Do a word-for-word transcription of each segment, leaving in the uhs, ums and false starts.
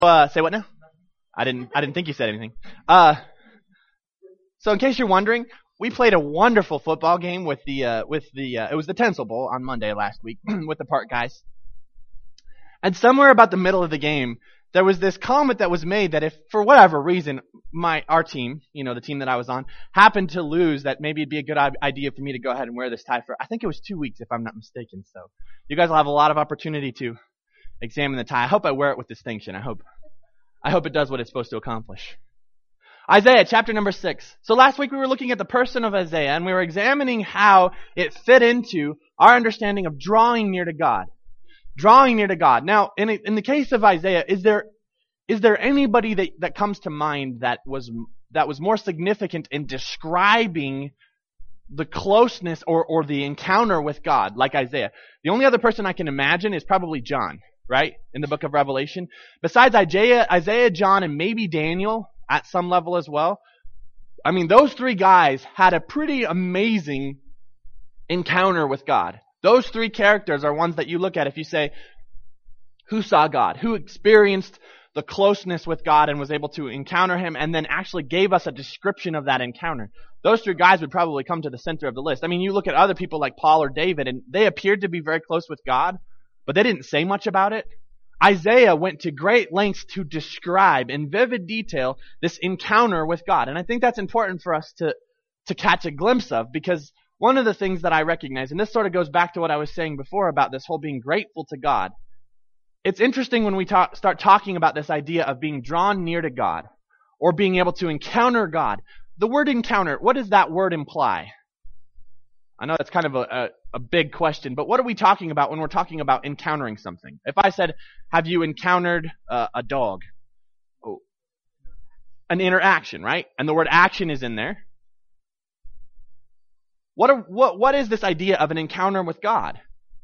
Uh, say what now? I didn't. I didn't think you said anything. Uh, so in case you're wondering, we played a wonderful football game with the uh, with the. Uh, it was the Tinsel Bowl on Monday last week with the Park guys. And somewhere about the middle of the game, there was this comment that was made that if for whatever reason my our team, you know, the team that I was on, happened to lose, that maybe it'd be a good idea for me to go ahead and wear this tie for. I think it was two weeks, if I'm not mistaken. So you guys will have a lot of opportunity to examine the tie. I hope I wear it with distinction. I hope. I hope it does what it's supposed to accomplish. Isaiah chapter number six. So last week we were looking at the person of Isaiah and we were examining how it fit into our understanding of drawing near to God. Drawing near to God. Now, in a, in the case of Isaiah, is there is there anybody that, that comes to mind that was that was more significant in describing the closeness or, or the encounter with God like Isaiah? The only other person I can imagine is probably John. Right? In the book of Revelation. Besides Isaiah, Isaiah, John, and maybe Daniel at some level as well. I mean, those three guys had a pretty amazing encounter with God. Those three characters are ones that you look at if you say, who saw God? Who experienced the closeness with God and was able to encounter Him and then actually gave us a description of that encounter? Those three guys would probably come to the center of the list. I mean, you look at other people like Paul or David, and they appeared to be very close with God, but they didn't say much about it. Isaiah went to great lengths to describe in vivid detail this encounter with God. And I think that's important for us to, to catch a glimpse of, because one of the things that I recognize, and this sort of goes back to what I was saying before about this whole being grateful to God. It's interesting when we talk, start talking about this idea of being drawn near to God or being able to encounter God. The word encounter, what does that word imply? I know that's kind of a, a, a big question, but what are we talking about when we're talking about encountering something? If I said, have you encountered uh, a dog? Oh, an interaction, right? And the word action is in there. What, are, what what is this idea of an encounter with God?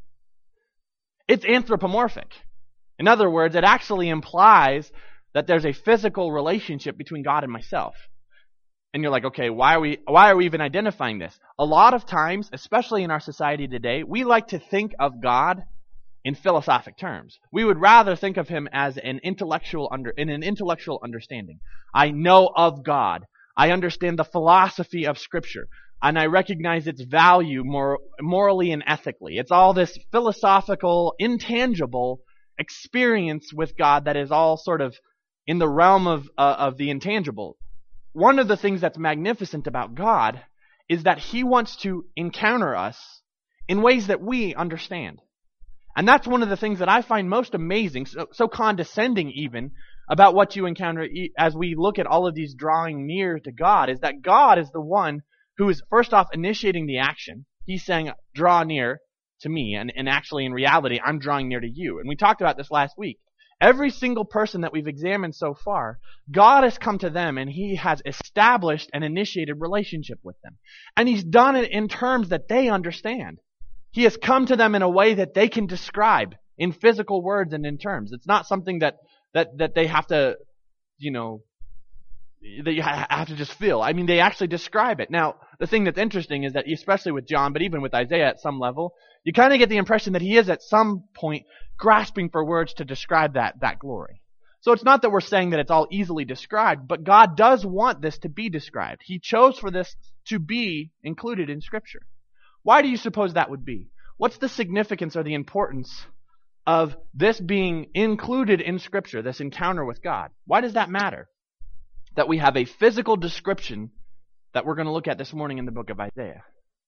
It's anthropomorphic. In other words, it actually implies that there's a physical relationship between God and myself. And you're like, okay, why are we why are we even identifying this? A lot of times, especially in our society today, we like to think of God in philosophic terms. We would rather think of Him as an intellectual under in an intellectual understanding. I know of God. I understand the philosophy of Scripture, and I recognize its value more morally and ethically. It's all this philosophical, intangible experience with God that is all sort of in the realm of uh, of the intangible. One of the things that's magnificent about God is that He wants to encounter us in ways that we understand. And that's one of the things that I find most amazing, so, so condescending even, about what you encounter as we look at all of these drawing near to God, is that God is the one who is first off initiating the action. He's saying, draw near to me, and, and actually in reality, I'm drawing near to you. And we talked about this last week. Every single person that we've examined so far, God has come to them and He has established an initiated relationship with them. And He's done it in terms that they understand. He has come to them in a way that they can describe in physical words and in terms. It's not something that, that, that they have to, you know, that you have to just feel. I mean, they actually describe it. Now, the thing that's interesting is that, especially with John, but even with Isaiah at some level, you kind of get the impression that he is at some point grasping for words to describe that, that glory. So it's not that we're saying that it's all easily described, but God does want this to be described. He chose for this to be included in Scripture. Why do you suppose that would be? What's the significance or the importance of this being included in Scripture, this encounter with God? Why does that matter? That we have a physical description that we're going to look at this morning in the book of Isaiah.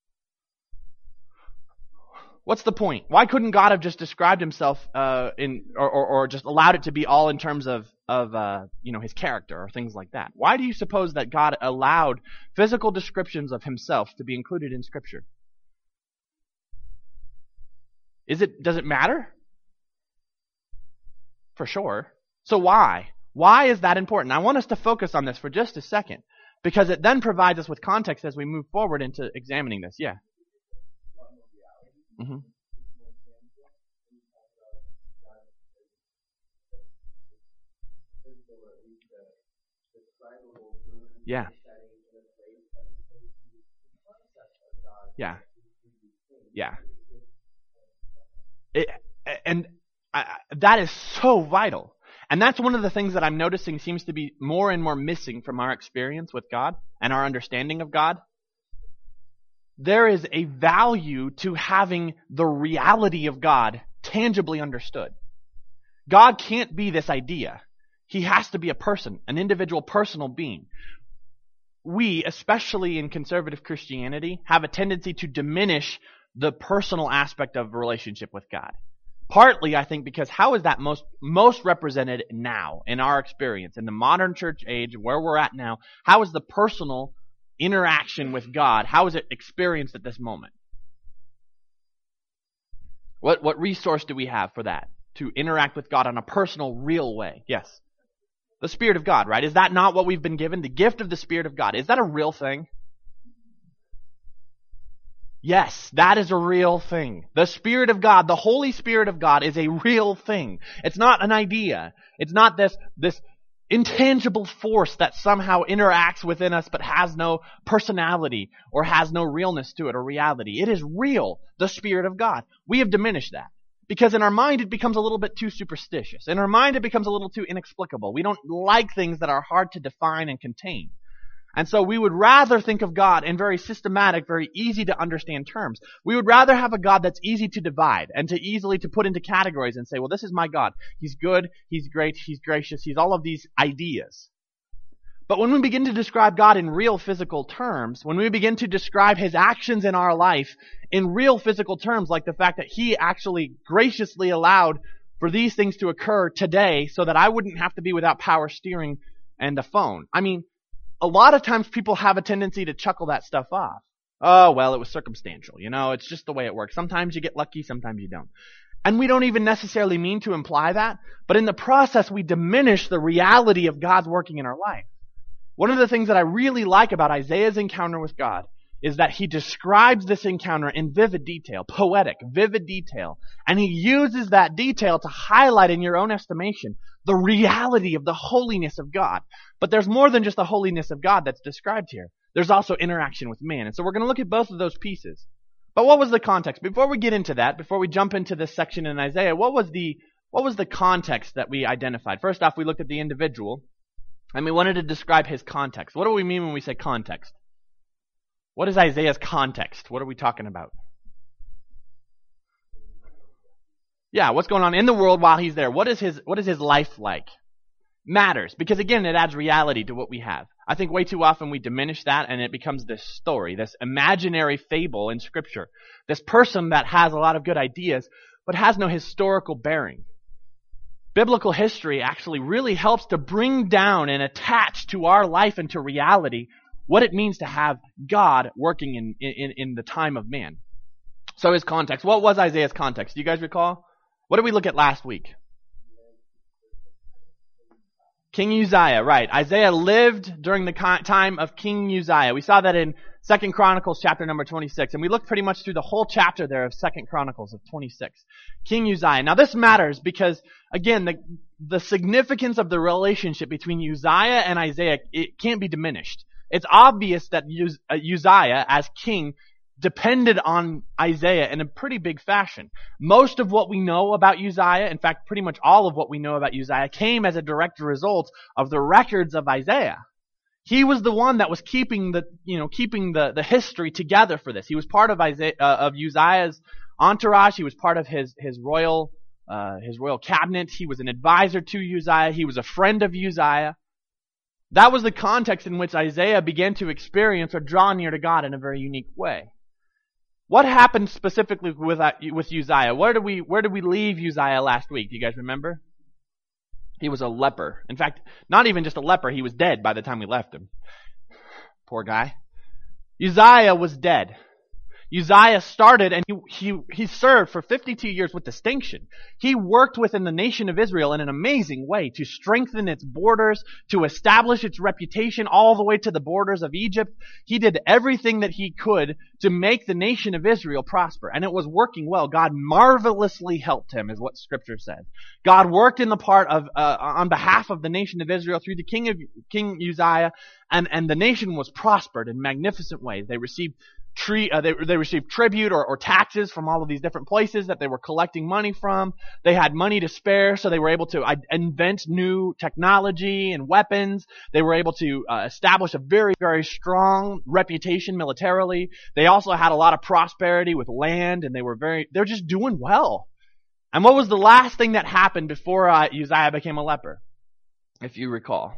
What's the point? Why couldn't God have just described Himself uh, in, or, or, or just allowed it to be all in terms of, of uh, you know, His character or things like that? Why do you suppose that God allowed physical descriptions of Himself to be included in Scripture? Is it? Does it matter? For sure. So why? Why is that important? I want us to focus on this for just a second, because it then provides us with context as we move forward into examining this. Yeah. Mm-hmm. Yeah. Yeah. Yeah. It, and I, that is so vital. And that's one of the things that I'm noticing seems to be more and more missing from our experience with God and our understanding of God. There is a value to having the reality of God tangibly understood. God can't be this idea. He has to be a person, an individual personal being. We, especially in conservative Christianity, have a tendency to diminish the personal aspect of a relationship with God. Partly, I think, because how is that most most represented now in our experience, in the modern church age, where we're at now? How is the personal interaction with God, how is it experienced at this moment? What what resource do we have for that? To interact with God in a personal, real way? Yes. The Spirit of God, right? Is that not what we've been given? The gift of the Spirit of God. Is that a real thing? Yes, that is a real thing. The Spirit of God, the Holy Spirit of God is a real thing. It's not an idea. It's not this, this intangible force that somehow interacts within us but has no personality or has no realness to it or reality. It is real, the Spirit of God. We have diminished that because in our mind it becomes a little bit too superstitious. In our mind it becomes a little too inexplicable. We don't like things that are hard to define and contain. And so we would rather think of God in very systematic, very easy to understand terms. We would rather have a God that's easy to divide and to easily to put into categories and say, well, this is my God. He's good, He's great, He's gracious, He's all of these ideas. But when we begin to describe God in real physical terms, when we begin to describe His actions in our life in real physical terms, like the fact that He actually graciously allowed for these things to occur today so that I wouldn't have to be without power steering and a phone. I mean, a lot of times people have a tendency to chuckle that stuff off. Oh, well, it was circumstantial. You know, it's just the way it works. Sometimes you get lucky, sometimes you don't. And we don't even necessarily mean to imply that, but in the process we diminish the reality of God's working in our life. One of the things that I really like about Isaiah's encounter with God is that he describes this encounter in vivid detail, poetic, vivid detail, and he uses that detail to highlight in your own estimation the reality of the holiness of God. But there's more than just the holiness of God that's described here. There's also interaction with man. And so we're going to look at both of those pieces. But what was the context? Before we get into that, before we jump into this section in Isaiah, what was the what was the context that we identified? First off, we looked at the individual, and we wanted to describe his context. What do we mean when we say context? What is Isaiah's context? What are we talking about? Yeah, what's going on in the world while he's there? What is his what is his life like? Matters, because again, it adds reality to what we have. I think way too often we diminish that and it becomes this story, this imaginary fable in Scripture. This person that has a lot of good ideas, but has no historical bearing. Biblical history actually really helps to bring down and attach to our life and to reality what it means to have God working in, in, in the time of man. So his context. What was Isaiah's context? Do you guys recall? What did we look at last week? King Uzziah, right. Isaiah lived during the time of King Uzziah. We saw that in Second Chronicles chapter number twenty-six, and we looked pretty much through the whole chapter there of Second Chronicles of twenty-six. King Uzziah. Now this matters because, again, the, the significance of the relationship between Uzziah and Isaiah, it can't be diminished. It's obvious that Uz- uh, Uzziah, as king, depended on Isaiah in a pretty big fashion. Most of what we know about Uzziah, in fact, pretty much all of what we know about Uzziah, came as a direct result of the records of Isaiah. He was the one that was keeping the, you know, keeping the, the history together for this. He was part of Isaiah, uh, of Uzziah's entourage. He was part of his his royal uh, his royal cabinet. He was an advisor to Uzziah. He was a friend of Uzziah. That was the context in which Isaiah began to experience or draw near to God in a very unique way. What happened specifically with uh, with Uzziah? Where did we where did we leave Uzziah last week? Do you guys remember? He was a leper. In fact, not even just a leper, he was dead by the time we left him. Poor guy. Uzziah was dead. Uzziah started and he, he, he served for fifty-two years with distinction. He worked within the nation of Israel in an amazing way to strengthen its borders, to establish its reputation all the way to the borders of Egypt. He did everything that he could to make the nation of Israel prosper, and it was working well. God marvelously helped him, is what Scripture said. God worked in the part of uh, on behalf of the nation of Israel through the king of King Uzziah, and, and the nation was prospered in magnificent ways. They received Tree, uh, they, they received tribute or, or taxes from all of these different places that they were collecting money from. They had money to spare, so they were able to uh, invent new technology and weapons. They were able to uh, establish a very, very strong reputation militarily. They also had a lot of prosperity with land, and they were very, they're just doing well. And what was the last thing that happened before uh, Uzziah became a leper, if you recall?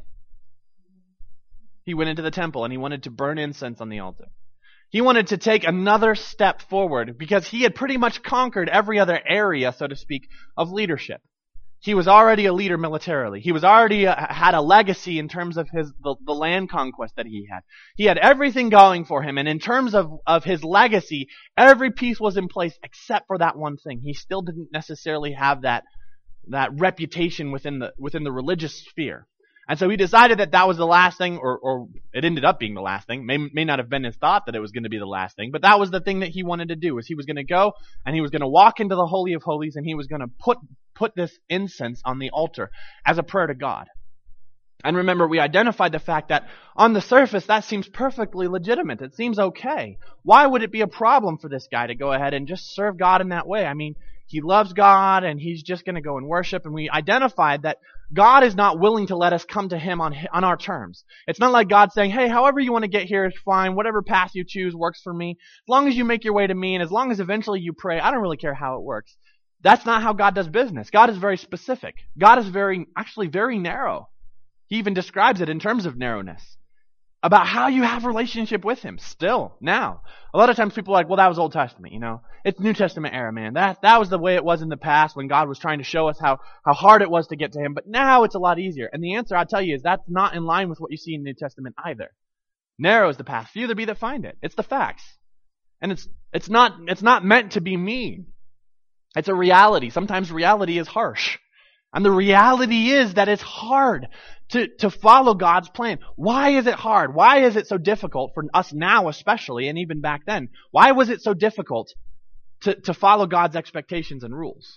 He went into the temple and he wanted to burn incense on the altar. He wanted to take another step forward because he had pretty much conquered every other area, so to speak, of leadership. He was already a leader militarily. He was already a, had a legacy in terms of his the, the land conquest that he had. He had everything going for him, and in terms of, of his legacy, every piece was in place except for that one thing. He still didn't necessarily have that that reputation within the within the religious sphere. And so he decided that that was the last thing, or, or it ended up being the last thing. May, may not have been his thought that it was going to be the last thing, but that was the thing that he wanted to do, is he was going to go and he was going to walk into the Holy of Holies and he was going to put, put this incense on the altar as a prayer to God. And remember, we identified the fact that on the surface, that seems perfectly legitimate. It seems okay. Why would it be a problem for this guy to go ahead and just serve God in that way? I mean, he loves God and he's just going to go and worship. And we identified that God is not willing to let us come to him on on our terms. It's not like God saying, hey, however you want to get here is fine. Whatever path you choose works for me. As long as you make your way to me and as long as eventually you pray, I don't really care how it works. That's not how God does business. God is very specific. God is very, actually very narrow. He even describes it in terms of narrowness, about how you have a relationship with him still, now. A lot of times people are like, well, that was Old Testament, you know. It's New Testament era, man. That that was the way it was in the past when God was trying to show us how, how hard it was to get to him. But now it's a lot easier. And the answer, I'll tell you, is that's not in line with what you see in the New Testament either. Narrow is the path. Few there be that find it. It's the facts. And it's it's not it's not meant to be mean. It's a reality. Sometimes reality is harsh. And the reality is that it's hard to, to follow God's plan. Why is it hard? Why is it so difficult for us now especially, and even back then? Why was it so difficult to, to follow God's expectations and rules?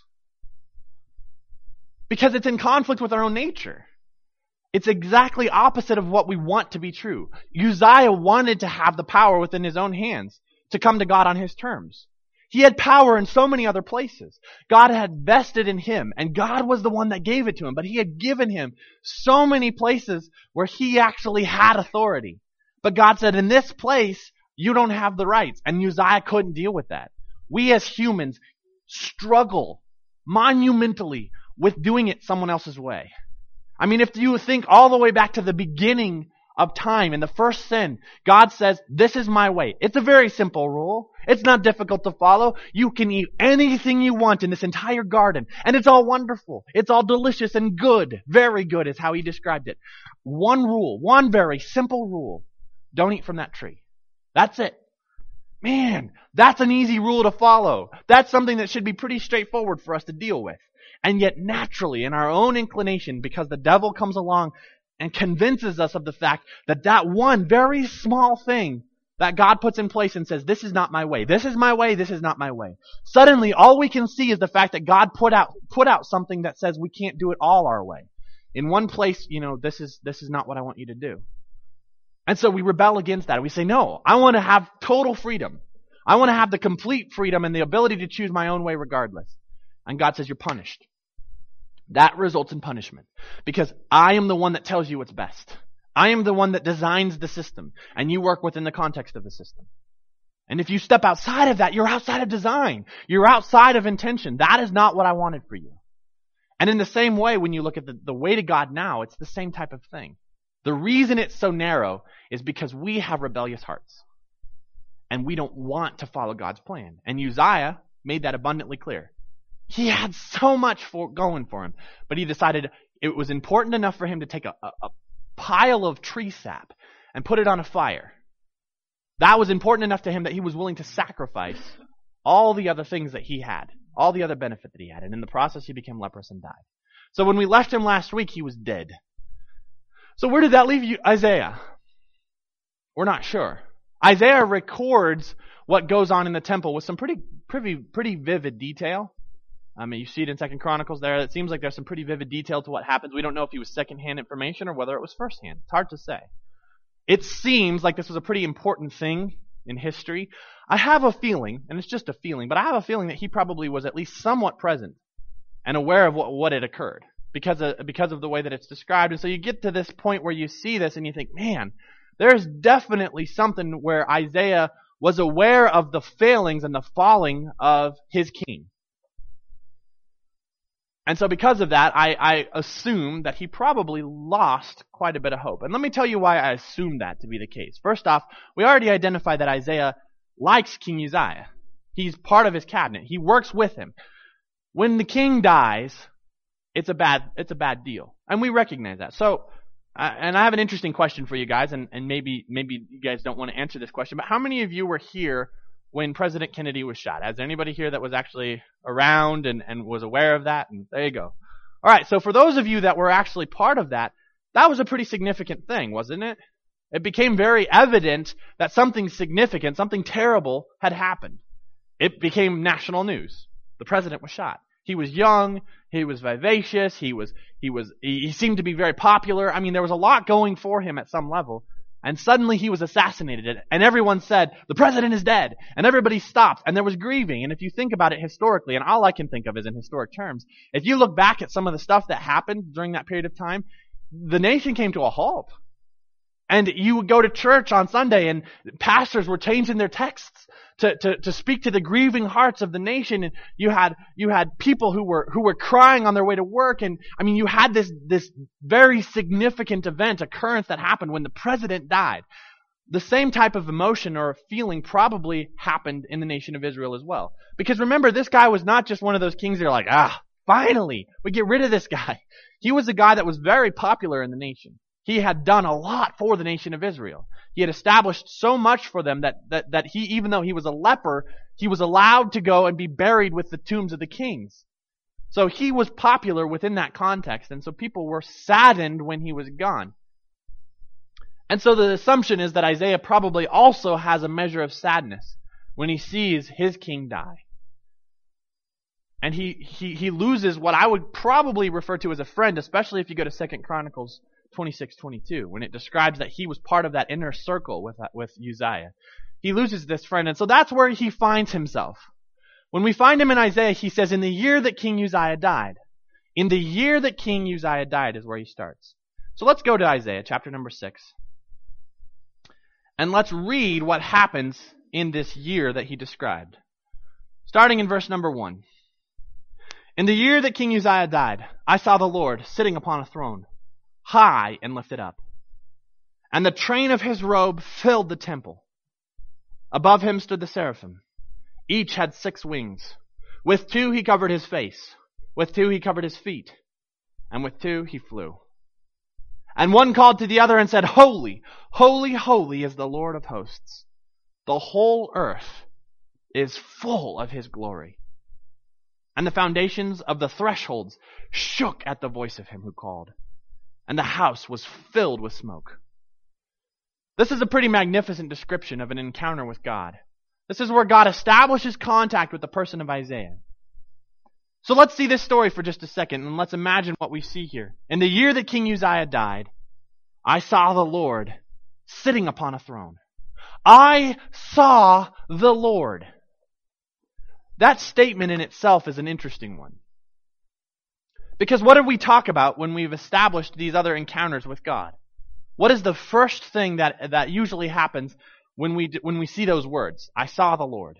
Because it's in conflict with our own nature. It's exactly opposite of what we want to be true. Uzziah wanted to have the power within his own hands to come to God on his terms. He had power in so many other places. God had vested in him, and God was the one that gave it to him. But he had given him so many places where he actually had authority. But God said, in this place, you don't have the rights. And Uzziah couldn't deal with that. We as humans struggle monumentally with doing it someone else's way. I mean, if you think all the way back to the beginning of time, in the first sin, God says, this is my way. It's a very simple rule. It's not difficult to follow. You can eat anything you want in this entire garden, and it's all wonderful. It's all delicious and good. Very good is how he described it. One rule, one very simple rule. Don't eat from that tree. That's it. Man, that's an easy rule to follow. That's something that should be pretty straightforward for us to deal with. And yet naturally, in our own inclination, because the devil comes along and convinces us of the fact that that one very small thing that God puts in place and says, this is not my way, this is my way, this is not my way. Suddenly, all we can see is the fact that God put out put out something that says we can't do it all our way. In one place, you know, this is this is not what I want you to do. And so we rebel against that. We say, no, I want to have total freedom. I want to have the complete freedom and the ability to choose my own way regardless. And God says, you're punished. That results in punishment. Because I am the one that tells you what's best. I am the one that designs the system. And you work within the context of the system. And if you step outside of that, you're outside of design. You're outside of intention. That is not what I wanted for you. And in the same way, when you look at the, the way to God now, it's the same type of thing. The reason it's so narrow is because we have rebellious hearts. And we don't want to follow God's plan. And Uzziah made that abundantly clear. He had so much for going for him, but he decided it was important enough for him to take a, a, a pile of tree sap and put it on a fire. That was important enough to him that he was willing to sacrifice all the other things that he had, all the other benefit that he had, and in the process he became leprous and died. So when we left him last week, he was dead. So where did that leave you, Isaiah? We're not sure. Isaiah records what goes on in the temple with some pretty, pretty, pretty vivid detail. I mean, you see it in Second Chronicles there. It seems like there's some pretty vivid detail to what happens. We don't know if it was secondhand information or whether it was firsthand. It's hard to say. It seems like this was a pretty important thing in history, I have a feeling, and it's just a feeling, but I have a feeling that he probably was at least somewhat present and aware of what, what had occurred because of, because of the way that it's described. And so you get to this point where you see this and you think, man, there's definitely something where Isaiah was aware of the failings and the falling of his king. And so because of that, I, I assume that he probably lost quite a bit of hope. And let me tell you why I assume that to be the case. First off, we already identified that Isaiah likes King Uzziah. He's part of his cabinet. He works with him. When the king dies, it's a bad it's a bad deal. And we recognize that. So, uh, and I have an interesting question for you guys, and, and maybe maybe you guys don't want to answer this question, but how many of you were here when President Kennedy was shot? Is there anybody here that was actually around and, and was aware of that? And there you go. All right, so for those of you that were actually part of that, that was a pretty significant thing, wasn't it? It became very evident that something significant, something terrible had happened. It became national news. The president was shot. He was young, he was vivacious, he was he was he seemed to be very popular. I mean, there was a lot going for him at some level. And suddenly he was assassinated, and everyone said, the president is dead, and everybody stopped, and there was grieving. And if you think about it historically, and all I can think of is in historic terms, if you look back at some of the stuff that happened during that period of time, the nation came to a halt. And you would go to church on Sunday, and pastors were changing their texts to, to, to speak to the grieving hearts of the nation. And you had you had people who were who were crying on their way to work. And I mean, you had this this very significant event, occurrence that happened when the president died. The same type of emotion or feeling probably happened in the nation of Israel as well. Because remember, this guy was not just one of those kings that are like, ah, finally, we get rid of this guy. He was a guy that was very popular in the nation. He had done a lot for the nation of Israel. He had established so much for them that, that, that he, even though he was a leper, he was allowed to go and be buried with the tombs of the kings. So he was popular within that context, and so people were saddened when he was gone. And so the assumption is that Isaiah probably also has a measure of sadness when he sees his king die. And he, he, he loses what I would probably refer to as a friend, especially if you go to Second Chronicles twenty-six twenty-two, when it describes that he was part of that inner circle with, with Uzziah. He loses this friend, and so that's where he finds himself. When we find him in Isaiah, he says, in the year that King Uzziah died. In the year that King Uzziah died is where he starts. So let's go to Isaiah chapter number six. And let's read what happens in this year that he described. Starting in verse number one. In the year that King Uzziah died, I saw the Lord sitting upon a throne, high and lifted up. And the train of his robe filled the temple. Above him stood the seraphim. Each had six wings. With two he covered his face. With two he covered his feet. And with two he flew. And one called to the other and said, Holy, holy, holy is the Lord of hosts. The whole earth is full of his glory. And the foundations of the thresholds shook at the voice of him who called. And the house was filled with smoke. This is a pretty magnificent description of an encounter with God. This is where God establishes contact with the person of Isaiah. So let's see this story for just a second, and let's imagine what we see here. In the year that King Uzziah died, I saw the Lord sitting upon a throne. I saw the Lord. That statement in itself is an interesting one. Because what did we talk about when we've established these other encounters with God? What is the first thing that, that usually happens when we, when we see those words? I saw the Lord.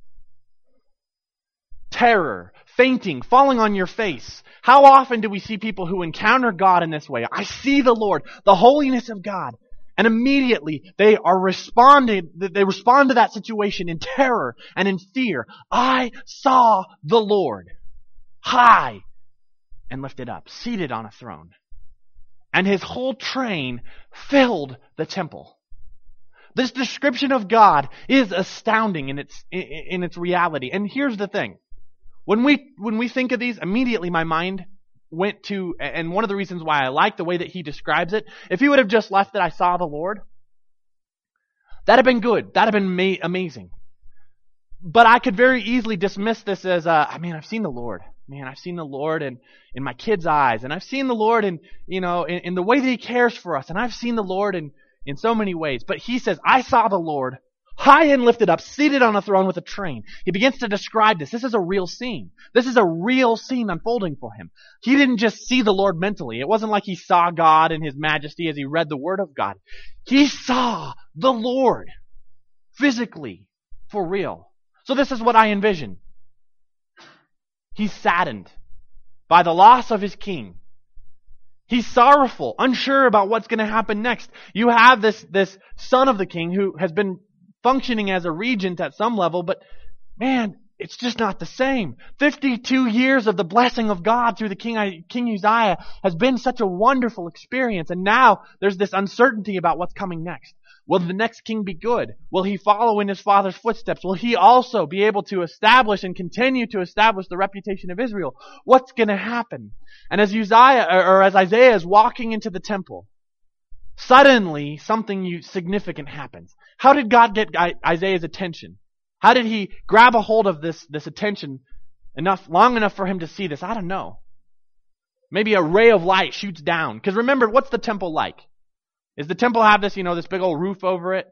Terror, fainting, falling on your face. How often do we see people who encounter God in this way? I see the Lord, the holiness of God. And immediately they are responding, they respond to that situation in terror and in fear. I saw the Lord, high and lifted up, seated on a throne. And his whole train filled the temple. This description of God is astounding in its, in, in its reality. And here's the thing. When we, when we think of these, immediately my mind went to, and one of the reasons why I like the way that he describes it, if he would have just left it, I saw the Lord, that'd have been good. That'd have been ma- amazing. But I could very easily dismiss this as, uh, I mean, I've seen the Lord. Man, I've seen the Lord in, in my kids' eyes, and I've seen the Lord in, you know, in, in the way that he cares for us, and I've seen the Lord in, in so many ways. But he says, I saw the Lord high and lifted up, seated on a throne with a train. He begins to describe this. This is a real scene. This is a real scene unfolding for him. He didn't just see the Lord mentally. It wasn't like he saw God in his majesty as he read the word of God. He saw the Lord physically, for real. So this is what I envision. He's saddened by the loss of his king. He's sorrowful, unsure about what's going to happen next. You have this, this son of the king who has been functioning as a regent at some level, but man, it's just not the same. fifty-two years of the blessing of God through the king, King Uzziah has been such a wonderful experience, and now there's this uncertainty about what's coming next. Will the next king be good? Will he follow in his father's footsteps? Will he also be able to establish and continue to establish the reputation of Israel? What's going to happen? And as Uzziah, or as Isaiah is walking into the temple, suddenly something significant happens. How did God get Isaiah's attention? How did he grab a hold of this, this attention enough, long enough for him to see this? I don't know. Maybe a ray of light shoots down. Because remember, what's the temple like? Does the temple have this, you know, this big old roof over it?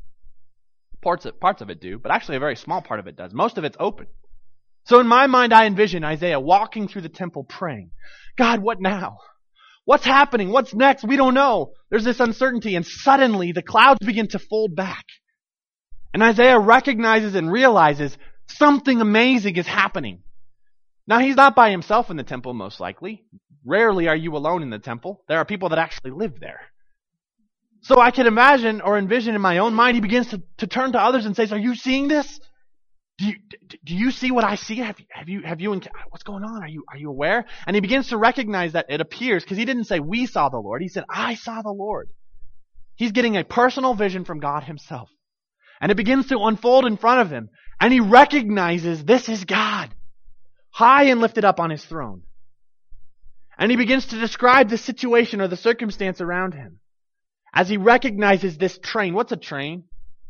Parts of, parts of it do, but actually a very small part of it does. Most of it's open. So in my mind, I envision Isaiah walking through the temple praying, God, what now? What's happening? What's next? We don't know. There's this uncertainty, and suddenly the clouds begin to fold back. And Isaiah recognizes and realizes something amazing is happening. Now, he's not by himself in the temple, most likely. Rarely are you alone in the temple. There are people that actually live there. So I can imagine or envision in my own mind, he begins to, to turn to others and says, are you seeing this? Do you, do you see what I see? Have you, have you, have you, what's going on? Are you, are you aware? And he begins to recognize that it appears, because he didn't say we saw the Lord. He said, I saw the Lord. He's getting a personal vision from God himself. And it begins to unfold in front of him. And he recognizes this is God, high and lifted up on his throne. And he begins to describe the situation or the circumstance around him. As he recognizes this train. What's a train?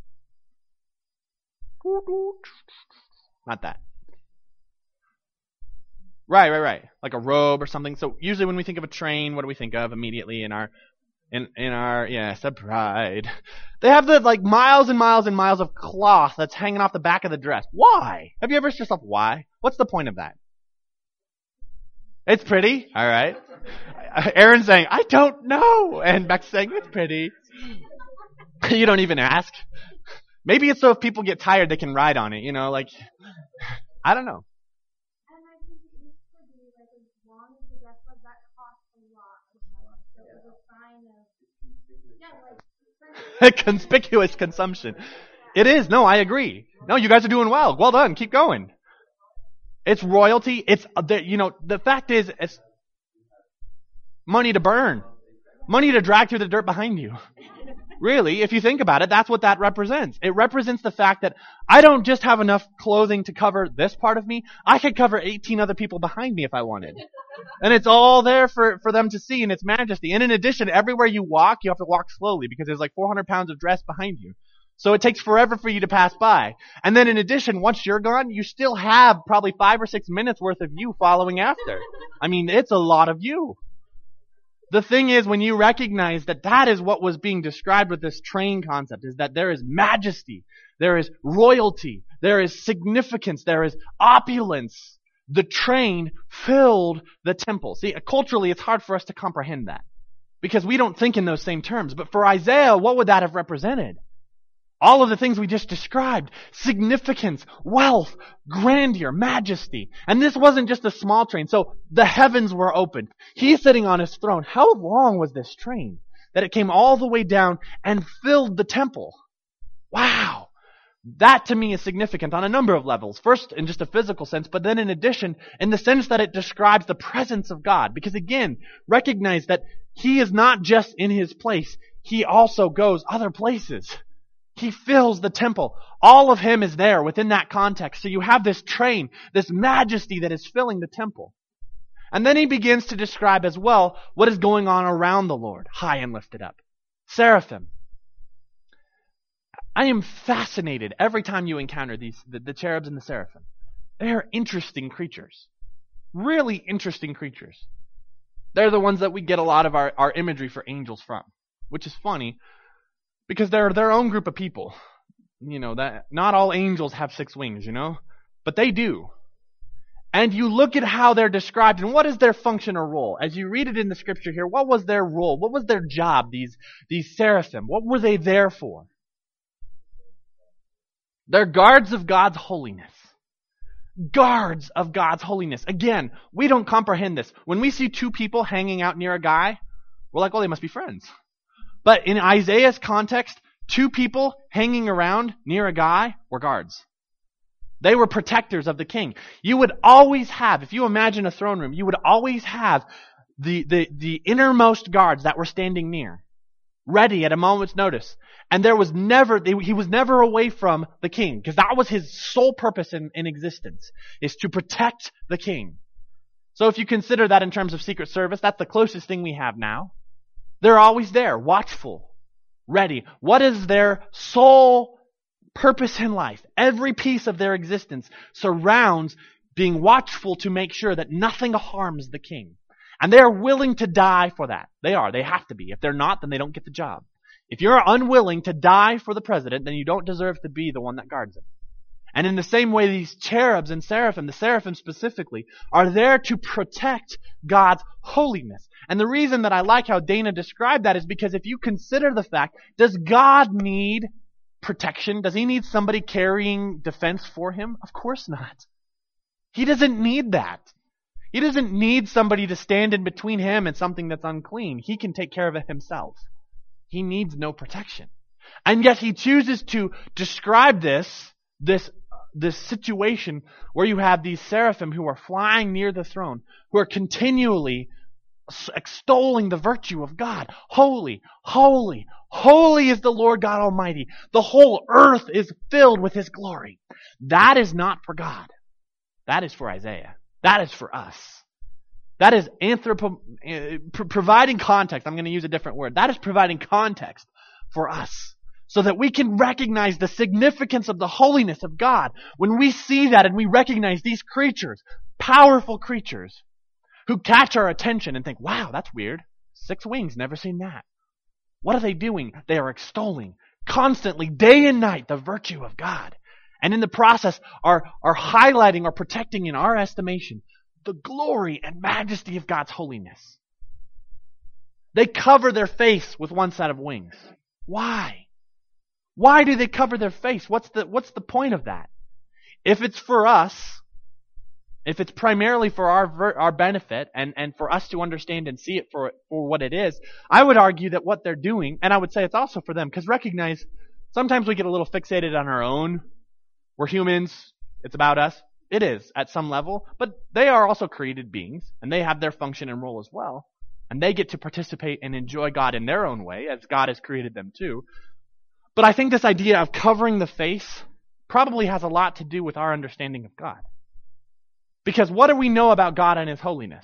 Not that. Right, right, right. Like a robe or something. So usually when we think of a train, what do we think of immediately in our, in, in our, yes, a bride. They have the, like, miles and miles and miles of cloth that's hanging off the back of the dress. Why? Have you ever asked yourself why? What's the point of that? It's pretty. All right. Aaron's saying, I don't know. And Beck's saying, it's pretty. You don't even ask. Maybe it's so if people get tired, they can ride on it. You know, like, I don't know. And I think it used to be, like, as long as the dress was, that cost a lot. So it was a sign of, yeah, like, conspicuous consumption. It is. No, I agree. No, you guys are doing well. Well done. Keep going. It's royalty. It's, you know, the fact is, it's money to burn. Money to drag through the dirt behind you. Really, if you think about it, that's what that represents. It represents the fact that I don't just have enough clothing to cover this part of me. I could cover eighteen other people behind me if I wanted. And it's all there for, for them to see in its majesty. And in addition, everywhere you walk, you have to walk slowly because there's like four hundred pounds of dress behind you. So it takes forever for you to pass by. And then in addition, once you're gone, you still have probably five or six minutes worth of you following after. I mean, it's a lot of you. The thing is, when you recognize that that is what was being described with this train concept, is that there is majesty, there is royalty, there is significance, there is opulence. The train filled the temple. See, culturally, it's hard for us to comprehend that because we don't think in those same terms. But for Isaiah, what would that have represented? All of the things we just described. Significance, wealth, grandeur, majesty. And this wasn't just a small train. So the heavens were opened. He's sitting on his throne. How long was this train? That it came all the way down and filled the temple. Wow. That to me is significant on a number of levels. First, in just a physical sense, but then in addition, in the sense that it describes the presence of God. Because again, recognize that He is not just in His place. He also goes other places. He fills the temple. All of Him is there within that context. So you have this train, this majesty that is filling the temple. And then He begins to describe as well what is going on around the Lord, high and lifted up. Seraphim. I am fascinated every time you encounter these, the, the cherubs and the seraphim. They are interesting creatures. Really interesting creatures. They're the ones that we get a lot of our, our imagery for angels from, which is funny. Because they're their own group of people. you know, that not all angels have six wings, you know, but they do. And you look at how they're described and what is their function or role. As you read it in the scripture here, what was their role? What was their job, these, these seraphim? What were they there for? They're guards of God's holiness. Guards of God's holiness. Again, we don't comprehend this. When we see two people hanging out near a guy, we're like, oh, they must be friends. But in Isaiah's context, two people hanging around near a guy were guards. They were protectors of the king. You would always have, if you imagine a throne room, you would always have the, the, the innermost guards that were standing near, ready at a moment's notice. And there was never, he was never away from the king, because that was his sole purpose in, in existence, is to protect the king. So if you consider that in terms of Secret Service, that's the closest thing we have now. They're always there, watchful, ready. What is their sole purpose in life? Every piece of their existence surrounds being watchful to make sure that nothing harms the king. And they are willing to die for that. They are. They have to be. If they're not, then they don't get the job. If you're unwilling to die for the president, then you don't deserve to be the one that guards him. And in the same way, these cherubs and seraphim, the seraphim specifically, are there to protect God's holiness. And the reason that I like how Dana described that is because if you consider the fact, does God need protection? Does he need somebody carrying defense for him? Of course not. He doesn't need that. He doesn't need somebody to stand in between him and something that's unclean. He can take care of it himself. He needs no protection. And yet he chooses to describe this, this, this situation where you have these seraphim who are flying near the throne, who are continually extolling the virtue of God. Holy, holy, holy is the Lord God Almighty. The whole earth is filled with His glory. That is not for God. That is for Isaiah. That is for us. That is anthropo, uh, pr- providing context. I'm going to use a different word. That is providing context for us so that we can recognize the significance of the holiness of God. When we see that and we recognize these creatures, powerful creatures, who catch our attention and think, wow, that's weird. Six wings, never seen that. What are they doing? They are extolling constantly, day and night, the virtue of God. And in the process are, are highlighting or protecting in our estimation the glory and majesty of God's holiness. They cover their face with one set of wings. Why? Why do they cover their face? What's the, what's the point of that? If it's for us, if it's primarily for our our benefit and, and for us to understand and see it for, for what it is, I would argue that what they're doing, and I would say it's also for them, because recognize, sometimes we get a little fixated on our own. We're humans. It's about us. It is at some level, but they are also created beings, and they have their function and role as well. And they get to participate and enjoy God in their own way, as God has created them too. But I think this idea of covering the face probably has a lot to do with our understanding of God. Because what do we know about God and His holiness?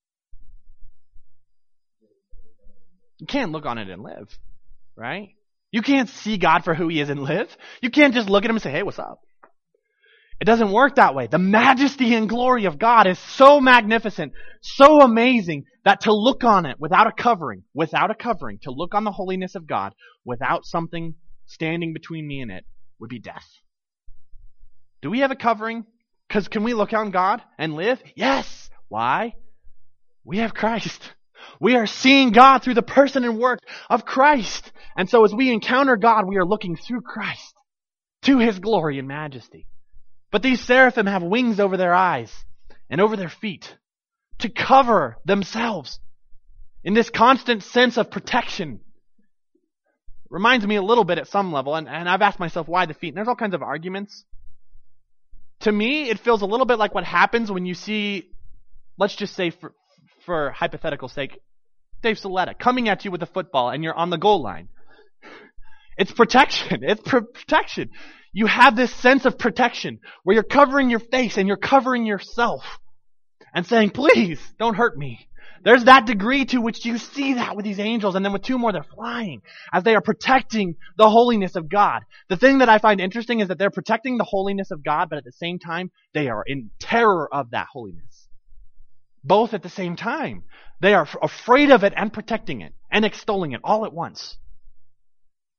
You can't look on it and live, right? You can't see God for who He is and live. You can't just look at Him and say, hey, what's up? It doesn't work that way. The majesty and glory of God is so magnificent, so amazing, that to look on it without a covering, without a covering, to look on the holiness of God without something standing between me and it would be death. Do we have a covering? Because can we look on God and live? Yes. Why? We have Christ. We are seeing God through the person and work of Christ. And so as we encounter God, we are looking through Christ to His glory and majesty. But these seraphim have wings over their eyes and over their feet to cover themselves in this constant sense of protection. It reminds me a little bit at some level, and, and I've asked myself why the feet, and there's all kinds of arguments. To me, it feels a little bit like what happens when you see, let's just say for, for hypothetical sake, Dave Saletta coming at you with a football and you're on the goal line. It's protection. It's pr- protection. You have this sense of protection where you're covering your face and you're covering yourself and saying, please, don't hurt me. There's that degree to which you see that with these angels, and then with two more, they're flying as they are protecting the holiness of God. The thing that I find interesting is that they're protecting the holiness of God, but at the same time, they are in terror of that holiness. Both at the same time. They are afraid of it and protecting it and extolling it all at once.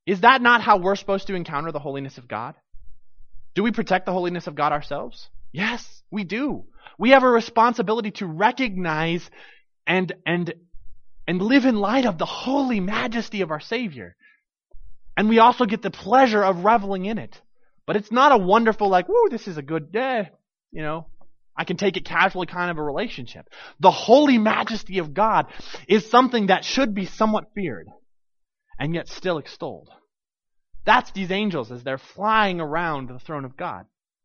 Is that not how we're supposed to encounter the holiness of God? Do we protect the holiness of God ourselves? Yes, we do. We have a responsibility to recognize and and and live in light of the holy majesty of our Savior. And we also get the pleasure of reveling in it. But it's not a wonderful, like, woo, this is a good, eh, you know, I can take it casually kind of a relationship. The holy majesty of God is something that should be somewhat feared and yet still extolled. That's these angels as they're flying around the throne of God.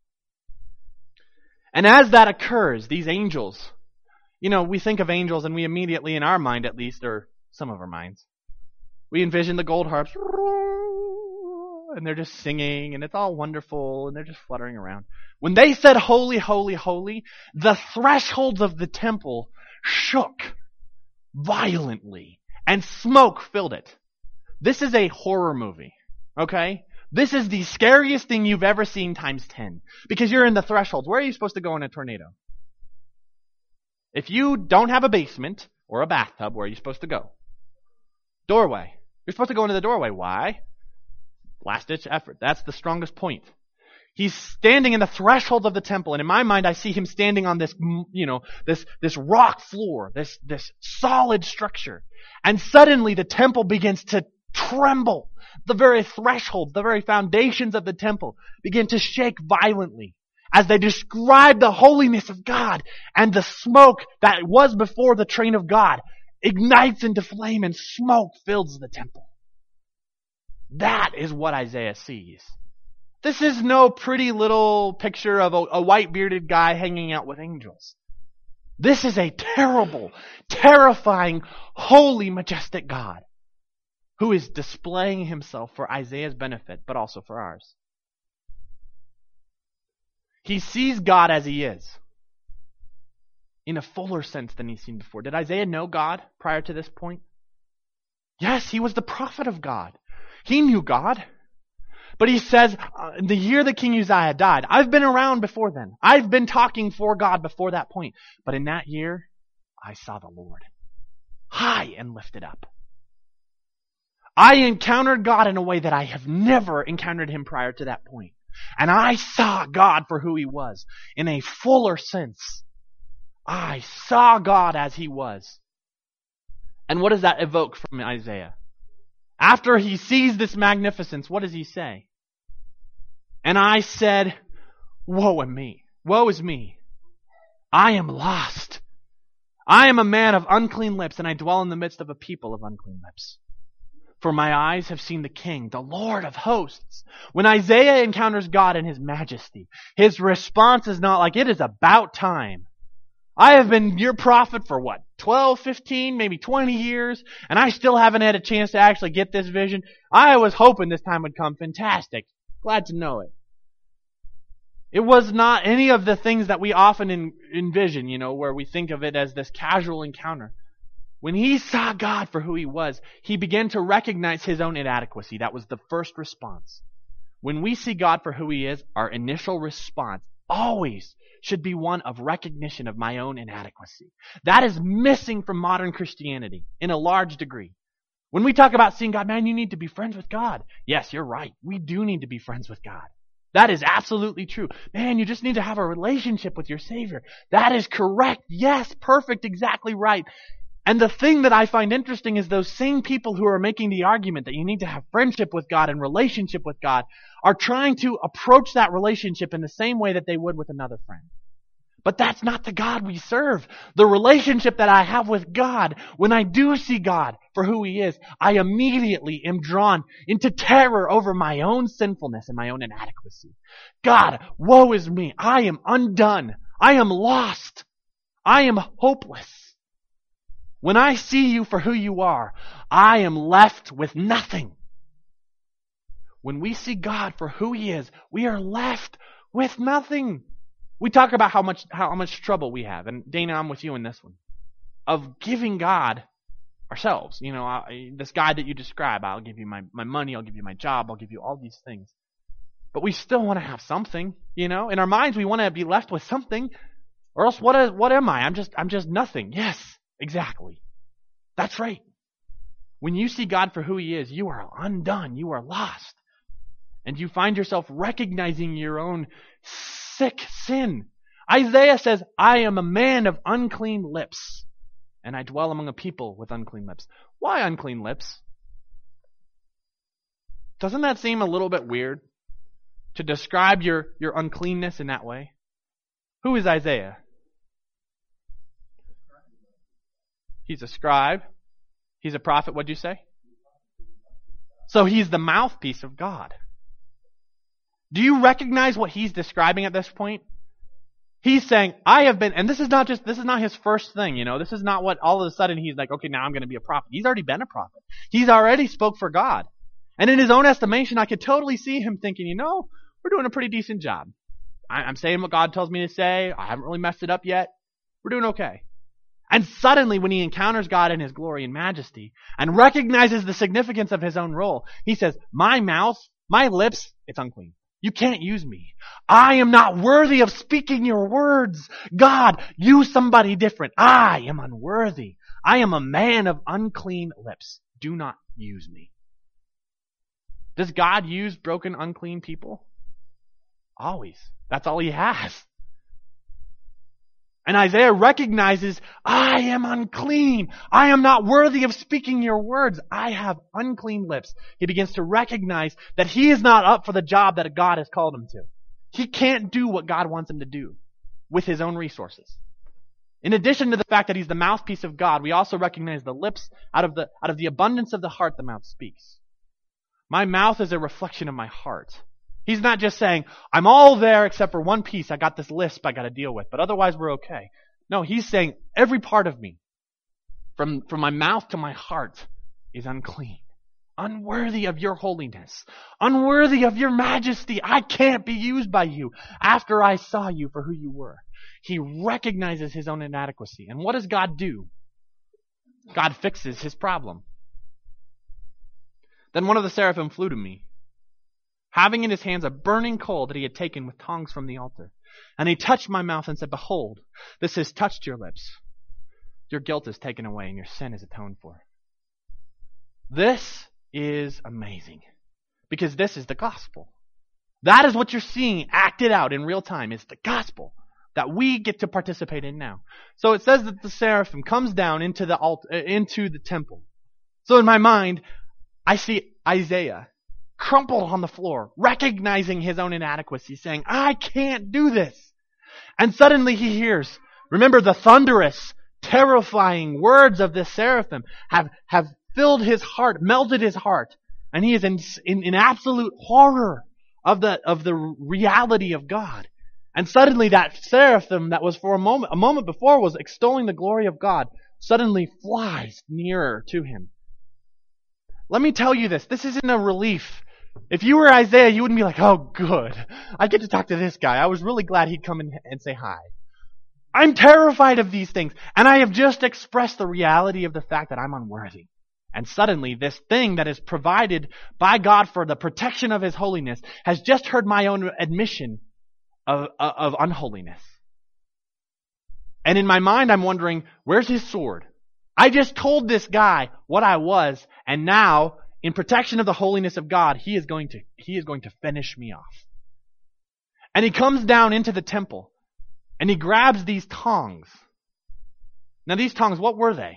And as that occurs, these angels, you know, we think of angels and we immediately, in our mind at least, or some of our minds, we envision the gold harps, and they're just singing, and it's all wonderful, and they're just fluttering around. When they said, holy, holy, holy, the thresholds of the temple shook violently, and smoke filled it. This is a horror movie, okay? This is the scariest thing you've ever seen times ten. Because you're in the thresholds. Where are you supposed to go in a tornado? If you don't have a basement or a bathtub, where are you supposed to go? Doorway. You're supposed to go into the doorway. Why? Last-ditch effort. That's the strongest point. He's standing in the threshold of the temple, and in my mind I see him standing on this, you know, this, this rock floor, this, this solid structure. And suddenly the temple begins to tremble. The very threshold, the very foundations of the temple begin to shake violently as they describe the holiness of God, and the smoke that was before the train of God ignites into flame and smoke fills the temple. That is what Isaiah sees. This is no pretty little picture of a, a white-bearded guy hanging out with angels. This is a terrible, terrifying, holy, majestic God who is displaying himself for Isaiah's benefit, but also for ours. He sees God as he is, in a fuller sense than he's seen before. Did Isaiah know God prior to this point? Yes, he was the prophet of God. He knew God. But he says, uh, the year that King Uzziah died, I've been around before then. I've been talking for God before that point. But in that year, I saw the Lord, high and lifted up. I encountered God in a way that I have never encountered him prior to that point. And I saw God for who he was in a fuller sense. I saw God as he was. And what does that evoke from Isaiah? After he sees this magnificence, what does he say? And I said, woe is me. Woe is me. I am lost. I am a man of unclean lips, and I dwell in the midst of a people of unclean lips. For my eyes have seen the King, the Lord of hosts. When Isaiah encounters God in his majesty, his response is not like, it is about time. I have been your prophet for what, twelve, fifteen, maybe twenty years, and I still haven't had a chance to actually get this vision. I was hoping this time would come. Fantastic. Glad to know it. It was not any of the things that we often en- envision, you know, where we think of it as this casual encounter. When he saw God for who he was, he began to recognize his own inadequacy. That was the first response. When we see God for who he is, our initial response always should be one of recognition of my own inadequacy. That is missing from modern Christianity in a large degree. When we talk about seeing God, man, you need to be friends with God. Yes, you're right. We do need to be friends with God. That is absolutely true. Man, you just need to have a relationship with your Savior. That is correct. Yes, perfect, exactly right. And the thing that I find interesting is those same people who are making the argument that you need to have friendship with God and relationship with God are trying to approach that relationship in the same way that they would with another friend. But that's not the God we serve. The relationship that I have with God, when I do see God for who he is, I immediately am drawn into terror over my own sinfulness and my own inadequacy. God, woe is me. I am undone. I am lost. I am hopeless. When I see you for who you are, I am left with nothing. When we see God for who he is, we are left with nothing. We talk about how much how much trouble we have, and Dana, I'm with you in this one, of giving God ourselves. You know, I, this guy that you describe, I'll give you my, my money, I'll give you my job, I'll give you all these things. But we still want to have something, you know? In our minds, we want to be left with something, or else what is, what am I? I'm just I'm just nothing. Yes, exactly. That's right. When you see God for who He is, you are undone. You are lost. And you find yourself recognizing your own sick sin. Isaiah says, I am a man of unclean lips, and I dwell among a people with unclean lips. Why unclean lips? Doesn't that seem a little bit weird to describe your, your uncleanness in that way? Who is Isaiah? He's a scribe. He's a prophet, what'd you say? So he's the mouthpiece of God. Do you recognize what he's describing at this point? He's saying, I have been, and this is not just, this is not his first thing, you know, this is not what all of a sudden he's like, okay, now I'm going to be a prophet. He's already been a prophet. He's already spoke for God. And in his own estimation, I could totally see him thinking, you know, we're doing a pretty decent job. I, I'm saying what God tells me to say. I haven't really messed it up yet. We're doing okay. And suddenly, when he encounters God in His glory and majesty and recognizes the significance of his own role, he says, my mouth, my lips, it's unclean. You can't use me. I am not worthy of speaking your words. God, use somebody different. I am unworthy. I am a man of unclean lips. Do not use me. Does God use broken, unclean people? Always. That's all He has. And Isaiah recognizes, I am unclean. I am not worthy of speaking your words. I have unclean lips. He begins to recognize that he is not up for the job that God has called him to. He can't do what God wants him to do with his own resources. In addition to the fact that he's the mouthpiece of God, we also recognize the lips, out of the, out of the abundance of the heart, the mouth speaks. My mouth is a reflection of my heart. He's not just saying, I'm all there except for one piece. I got this lisp I got to deal with, but otherwise we're okay. No, he's saying every part of me, from, from my mouth to my heart, is unclean. Unworthy of your holiness. Unworthy of your majesty. I can't be used by you after I saw you for who you were. He recognizes his own inadequacy. And what does God do? God fixes his problem. Then one of the seraphim flew to me, having in his hands a burning coal that he had taken with tongs from the altar. And he touched my mouth and said, behold, this has touched your lips. Your guilt is taken away and your sin is atoned for. This is amazing, because this is the gospel. That is what you're seeing acted out in real time. It's the gospel that we get to participate in now. So it says that the seraphim comes down into the alt- into the temple. So in my mind, I see Isaiah crumpled on the floor, recognizing his own inadequacy, saying, I can't do this. And suddenly he hears, remember the thunderous, terrifying words of this seraphim have, have filled his heart, melted his heart, and he is in, in, in absolute horror of the, of the reality of God. And suddenly that seraphim that was for a moment, a moment before was extolling the glory of God, suddenly flies nearer to him. Let me tell you this, this isn't a relief. If you were Isaiah, you wouldn't be like, oh good, I get to talk to this guy. I was really glad he'd come in and say hi. I'm terrified of these things, and I have just expressed the reality of the fact that I'm unworthy. And suddenly, this thing that is provided by God for the protection of His holiness has just heard my own admission of, of, of unholiness. And in my mind, I'm wondering, where's his sword? I just told this guy what I was, and now, in protection of the holiness of God, he is going to, he is going to finish me off. And he comes down into the temple, and he grabs these tongs. Now these tongs, what were they?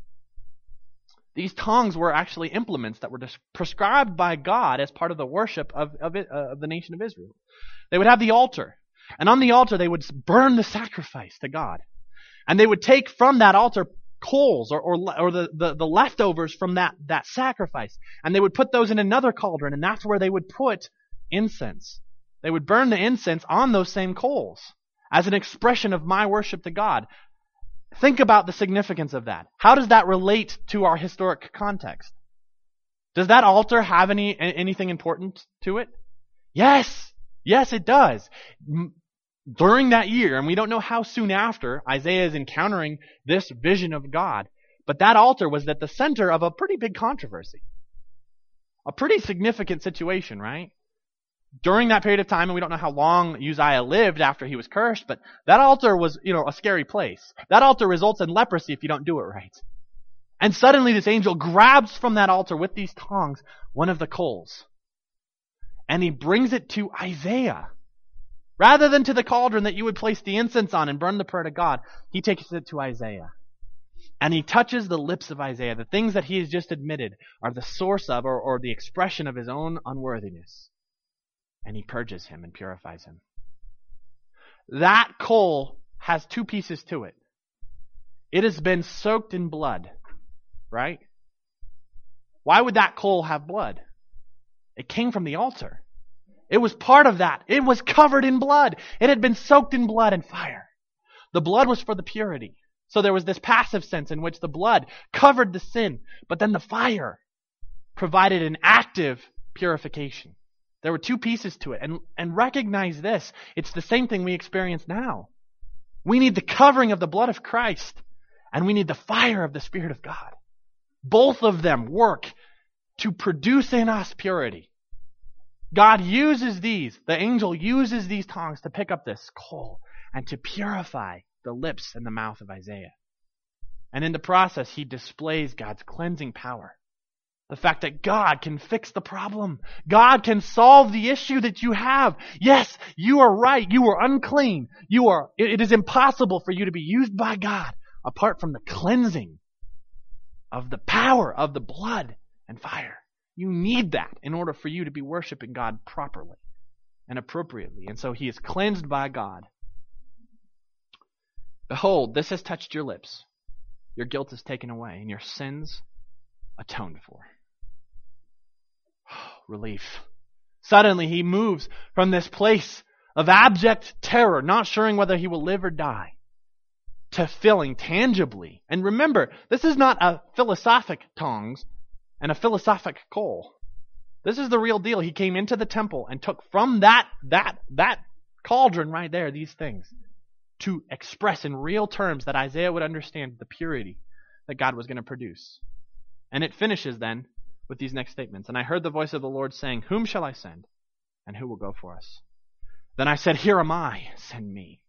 These tongs were actually implements that were prescribed by God as part of the worship of, of, it, uh, of the nation of Israel. They would have the altar. And on the altar, they would burn the sacrifice to God. And they would take from that altar coals or, or, or the, the, the leftovers from that, that sacrifice. And they would put those in another cauldron. And that's where they would put incense. They would burn the incense on those same coals as an expression of my worship to God. Think about the significance of that. How does that relate to our historic context? Does that altar have any anything important to it? Yes. Yes, it does. During that year, and we don't know how soon after, Isaiah is encountering this vision of God, but that altar was at the center of a pretty big controversy. A pretty significant situation, right? During that period of time, and we don't know how long Uzziah lived after he was cursed, but that altar was, you know, a scary place. That altar results in leprosy if you don't do it right. And suddenly this angel grabs from that altar with these tongs one of the coals. And he brings it to Isaiah. Rather than to the cauldron that you would place the incense on and burn the prayer to God, he takes it to Isaiah. And he touches the lips of Isaiah. The things that he has just admitted are the source of or, or the expression of his own unworthiness. And he purges him and purifies him. That coal has two pieces to it. It has been soaked in blood, right? Why would that coal have blood? It came from the altar. It was part of that. It was covered in blood. It had been soaked in blood and fire. The blood was for the purity. So there was this passive sense in which the blood covered the sin, but then the fire provided an active purification. There were two pieces to it. And, and recognize this. It's the same thing we experience now. We need the covering of the blood of Christ, and we need the fire of the Spirit of God. Both of them work to produce in us purity. God uses these, the angel uses these tongs to pick up this coal and to purify the lips and the mouth of Isaiah. And in the process, he displays God's cleansing power. The fact that God can fix the problem. God can solve the issue that you have. Yes, you are right. You are unclean. You are, it is impossible for you to be used by God apart from the cleansing of the power of the blood and fire. You need that in order for you to be worshiping God properly and appropriately. And so he is cleansed by God. Behold, this has touched your lips. Your guilt is taken away and your sins atoned for. Relief. Suddenly he moves from this place of abject terror, not sure whether he will live or die, to feeling tangibly. And remember, this is not a philosophic tongs and a philosophic coal. This is the real deal. He came into the temple and took from that, that, that cauldron right there, these things, to express in real terms that Isaiah would understand the purity that God was going to produce. And it finishes then with these next statements. And I heard the voice of the Lord saying, whom shall I send? And who will go for us? Then I said, here am I, send me.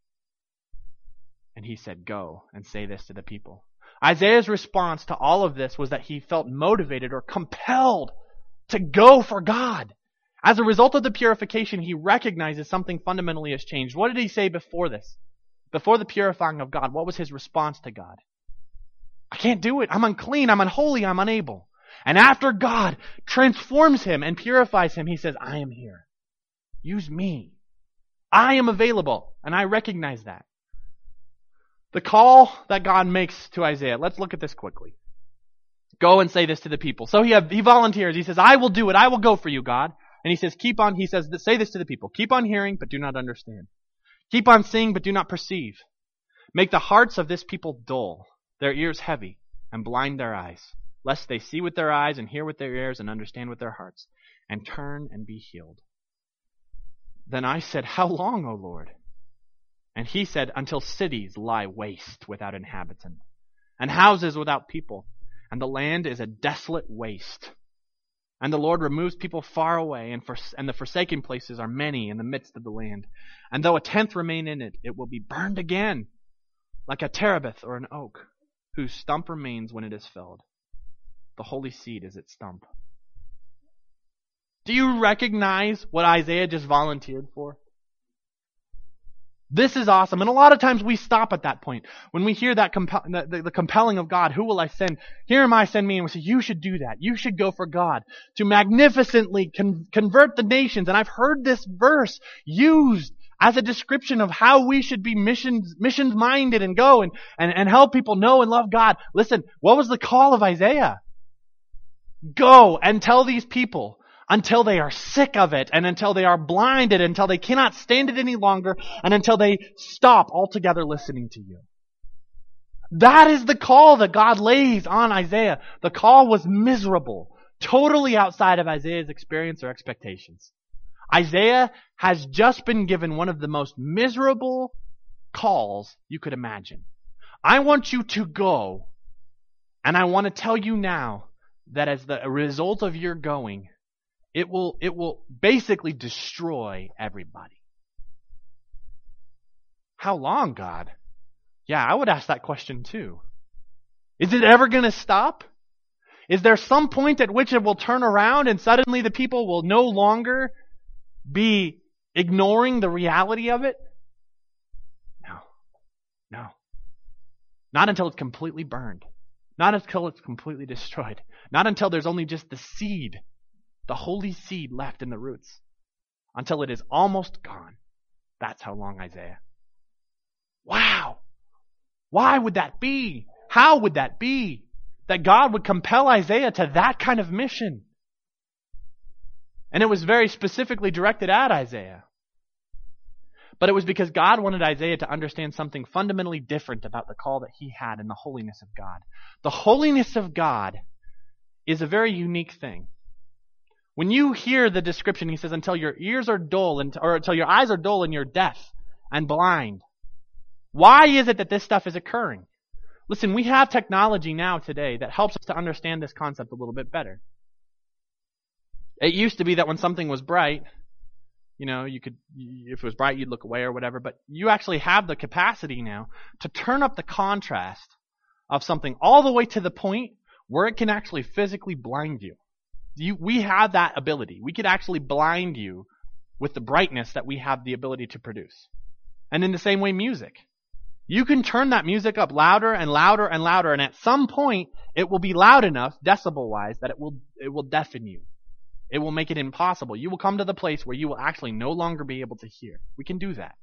And he said, go and say this to the people. Isaiah's response to all of this was that he felt motivated or compelled to go for God. As a result of the purification, he recognizes something fundamentally has changed. What did he say before this? Before the purifying of God, what was his response to God? I can't do it. I'm unclean. I'm unholy. I'm unable. And after God transforms him and purifies him, he says, I am here. Use me. I am available. And I recognize that. The call that God makes to Isaiah, let's look at this quickly. Go and say this to the people. So he, have, he volunteers. He says, I will do it. I will go for you, God. And he says, keep on, he says, say this to the people. Keep on hearing, but do not understand. Keep on seeing, but do not perceive. Make the hearts of this people dull, their ears heavy, and blind their eyes, lest they see with their eyes and hear with their ears and understand with their hearts, and turn and be healed. Then I said, how long, O Lord? And he said, until cities lie waste without inhabitant, and houses without people, and the land is a desolate waste. And the Lord removes people far away, and, for, and the forsaken places are many in the midst of the land. And though a tenth remain in it, it will be burned again, like a terebinth or an oak, whose stump remains when it is felled. The holy seed is its stump. Do you recognize what Isaiah just volunteered for? This is awesome. And a lot of times we stop at that point. When we hear that compel- the, the, the compelling of God, who will I send? Here am I, send me. And we say, you should do that. You should go for God to magnificently con- convert the nations. And I've heard this verse used as a description of how we should be missions, missions minded and go and, and, and help people know and love God. Listen, what was the call of Isaiah? Go and tell these people until they are sick of it and until they are blinded, until they cannot stand it any longer, and until they stop altogether listening to you. That is the call that God lays on Isaiah. The call was miserable, totally outside of Isaiah's experience or expectations. Isaiah has just been given one of the most miserable calls you could imagine. I want you to go, and I want to tell you now that as the result of your going, It will, it will basically destroy everybody. How long, God? Yeah, I would ask that question too. Is it ever going to stop? Is there some point at which it will turn around and suddenly the people will no longer be ignoring the reality of it? No. No. Not until it's completely burned. Not until it's completely destroyed. Not until there's only just the seed, the holy seed left in the roots. Until it is almost gone. That's how long Isaiah. Wow! Why would that be? How would that be? That God would compel Isaiah to that kind of mission. And it was very specifically directed at Isaiah. But it was because God wanted Isaiah to understand something fundamentally different about the call that he had in the holiness of God. The holiness of God is a very unique thing. When you hear the description, he says, until your ears are dull, and, or until your eyes are dull and you're deaf and blind. Why is it that this stuff is occurring? Listen, we have technology now today that helps us to understand this concept a little bit better. It used to be that when something was bright, you know, you could, if it was bright, you'd look away or whatever, but you actually have the capacity now to turn up the contrast of something all the way to the point where it can actually physically blind you. You, we have that ability. We could actually blind you with the brightness that we have the ability to produce. And in the same way, music. You can turn that music up louder and louder and louder, and at some point, it will be loud enough, decibel-wise, that it will, it will deafen you. It will make it impossible. You will come to the place where you will actually no longer be able to hear. We can do that.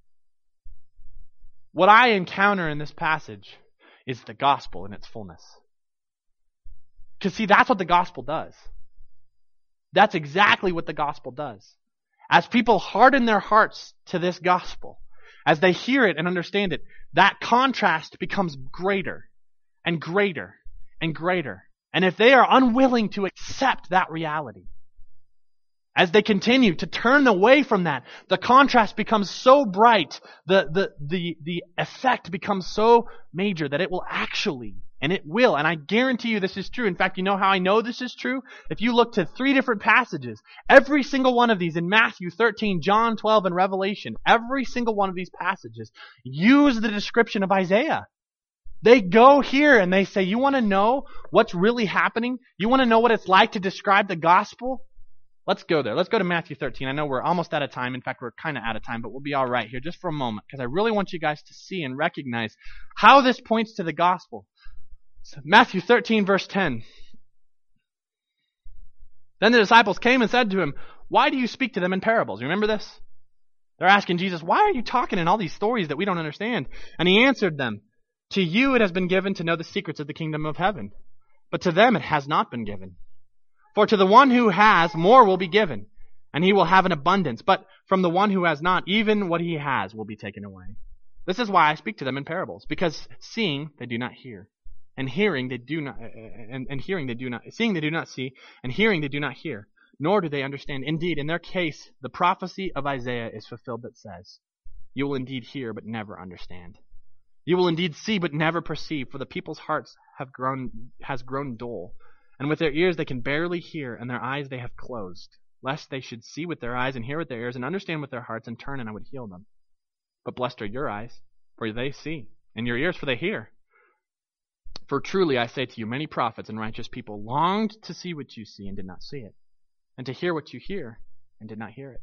What I encounter in this passage is the gospel in its fullness. Because see, that's what the gospel does. That's exactly what the gospel does. As people harden their hearts to this gospel, as they hear it and understand it, that contrast becomes greater and greater and greater. And if they are unwilling to accept that reality, as they continue to turn away from that, the contrast becomes so bright, the, the, the, the effect becomes so major that it will actually, and it will, and I guarantee you this is true. In fact, you know how I know this is true? If you look to three different passages, every single one of these in Matthew thirteen, John twelve, and Revelation, every single one of these passages use the description of Isaiah. They go here and they say, you want to know what's really happening? You want to know what it's like to describe the gospel? Let's go there. Let's go to Matthew thirteen. I know we're almost out of time. In fact, we're kind of out of time, but we'll be all right here just for a moment because I really want you guys to see and recognize how this points to the gospel. So Matthew thirteen, verse ten. Then the disciples came and said to him, why do you speak to them in parables? You remember this? They're asking Jesus, why are you talking in all these stories that we don't understand? And he answered them, to you it has been given to know the secrets of the kingdom of heaven, but to them it has not been given. For to the one who has, more will be given, and he will have an abundance. But from the one who has not, even what he has will be taken away. This is why I speak to them in parables, because seeing they do not hear, and hearing they do not, and, and hearing they do not, seeing they do not see, and hearing they do not hear, nor do they understand. Indeed, in their case, the prophecy of Isaiah is fulfilled that says, you will indeed hear, but never understand. You will indeed see, but never perceive, for the people's hearts have grown, has grown dull. And with their ears they can barely hear, and their eyes they have closed, lest they should see with their eyes and hear with their ears and understand with their hearts and turn, and I would heal them. But blessed are your eyes, for they see, and your ears, for they hear. For truly I say to you, many prophets and righteous people longed to see what you see and did not see it, and to hear what you hear and did not hear it.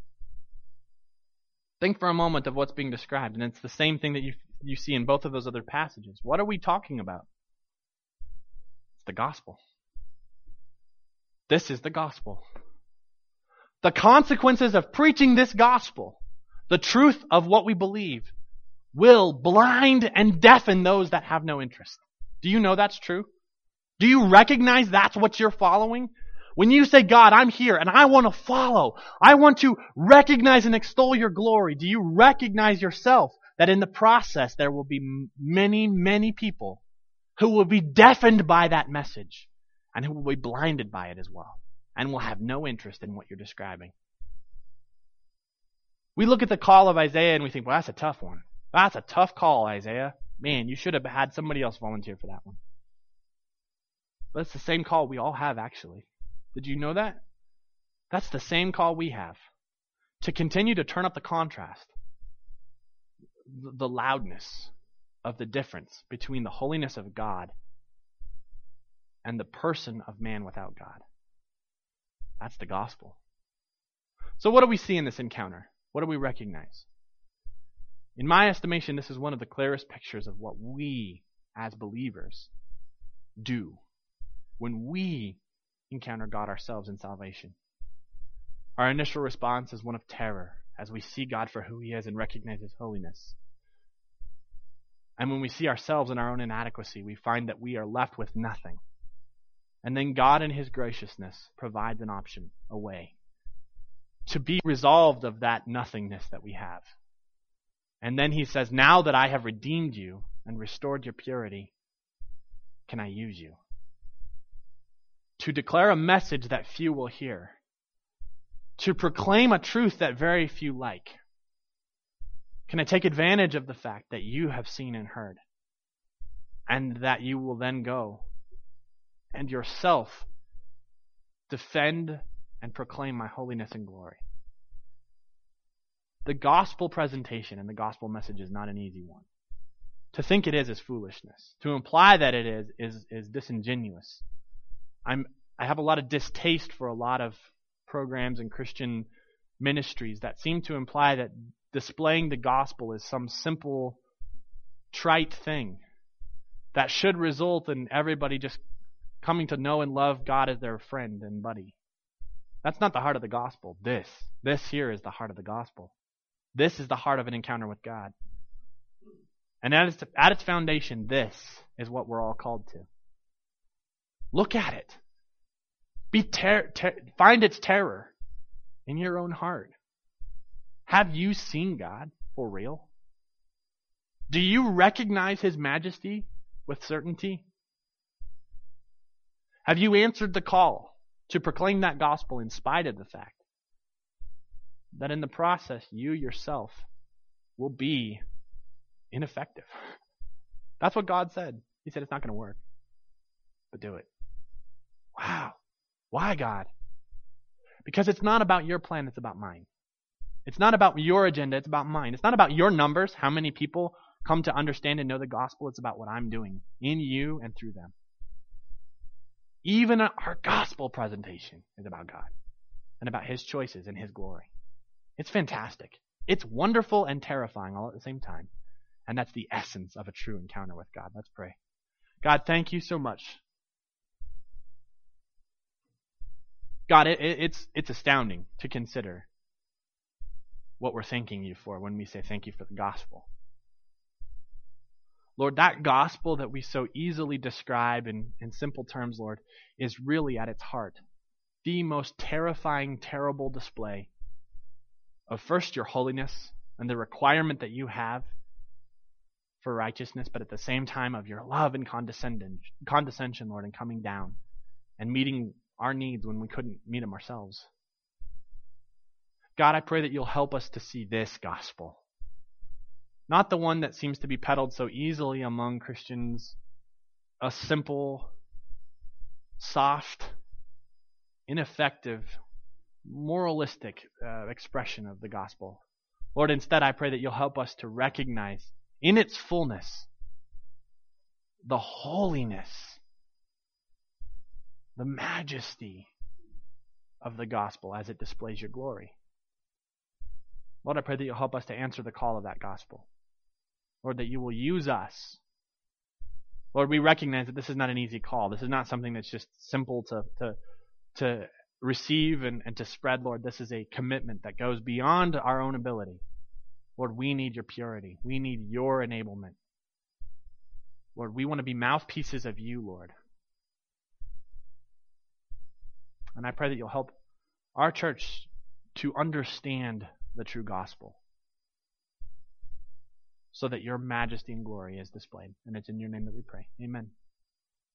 Think for a moment of what's being described, and it's the same thing that you, you see in both of those other passages. What are we talking about? It's the gospel. This is the gospel. The consequences of preaching this gospel, the truth of what we believe, will blind and deafen those that have no interest. Do you know that's true? Do you recognize that's what you're following? When you say, God, I'm here and I want to follow, I want to recognize and extol your glory, do you recognize yourself that in the process there will be many, many people who will be deafened by that message? And who will be blinded by it as well. And will have no interest in what you're describing. We look at the call of Isaiah and we think, well, that's a tough one. That's a tough call, Isaiah. Man, you should have had somebody else volunteer for that one. But it's the same call we all have, actually. Did you know that? That's the same call we have. To continue to turn up the contrast. The loudness. of the difference between the holiness of God and the person of man without God. That's the gospel. So what do we see in this encounter? What do we recognize? In my estimation, this is one of the clearest pictures of what we as believers do when we encounter God ourselves in salvation. Our initial response is one of terror as we see God for who He is and recognize His holiness. And when we see ourselves in our own inadequacy, we find that we are left with nothing. And then God in His graciousness provides an option, a way, to be resolved of that nothingness that we have. And then He says, now that I have redeemed you and restored your purity, can I use you? To declare a message that few will hear. To proclaim a truth that very few like. Can I take advantage of the fact that you have seen and heard? And that you will then go and yourself defend and proclaim my holiness and glory. The gospel presentation and the gospel message is not an easy one. To think it is is foolishness. To imply that it is is, is disingenuous. I'm I have a lot of distaste for a lot of programs and Christian ministries that seem to imply that displaying the gospel is some simple, trite thing that should result in everybody just coming to know and love God as their friend and buddy. That's not the heart of the gospel. This, this here is the heart of the gospel. This is the heart of an encounter with God. And at its, at its foundation, this is what we're all called to. Look at it. Be ter- ter- find its terror in your own heart. Have you seen God for real? Do you recognize His majesty with certainty? Have you answered the call to proclaim that gospel in spite of the fact that in the process you yourself will be ineffective? That's what God said. He said it's not going to work, but do it. Wow. Why, God? Because it's not about your plan, it's about mine. It's not about your agenda, it's about mine. It's not about your numbers, how many people come to understand and know the gospel. It's about what I'm doing in you and through them. Even our gospel presentation is about God and about His choices and His glory. It's fantastic. It's wonderful and terrifying all at the same time. And that's the essence of a true encounter with God. Let's pray. God, thank you so much. God, it, it, it's it's astounding to consider what we're thanking you for when we say thank you for the gospel. Lord, that gospel that we so easily describe in, in simple terms, Lord, is really at its heart the most terrifying, terrible display of first your holiness and the requirement that you have for righteousness, but at the same time of your love and condescension, condescension, Lord, and coming down and meeting our needs when we couldn't meet them ourselves. God, I pray that you'll help us to see this gospel. Not the one that seems to be peddled so easily among Christians, a simple, soft, ineffective, moralistic uh, expression of the gospel. Lord, instead I pray that you'll help us to recognize in its fullness the holiness, the majesty of the gospel as it displays your glory. Lord, I pray that you'll help us to answer the call of that gospel. Lord, that you will use us. Lord, we recognize that this is not an easy call. This is not something that's just simple to to, to receive and, and to spread, Lord. This is a commitment that goes beyond our own ability. Lord, we need your purity. We need your enablement. Lord, we want to be mouthpieces of you, Lord. And I pray that you'll help our church to understand the true gospel so that your majesty and glory is displayed. And it's in your name that we pray. Amen.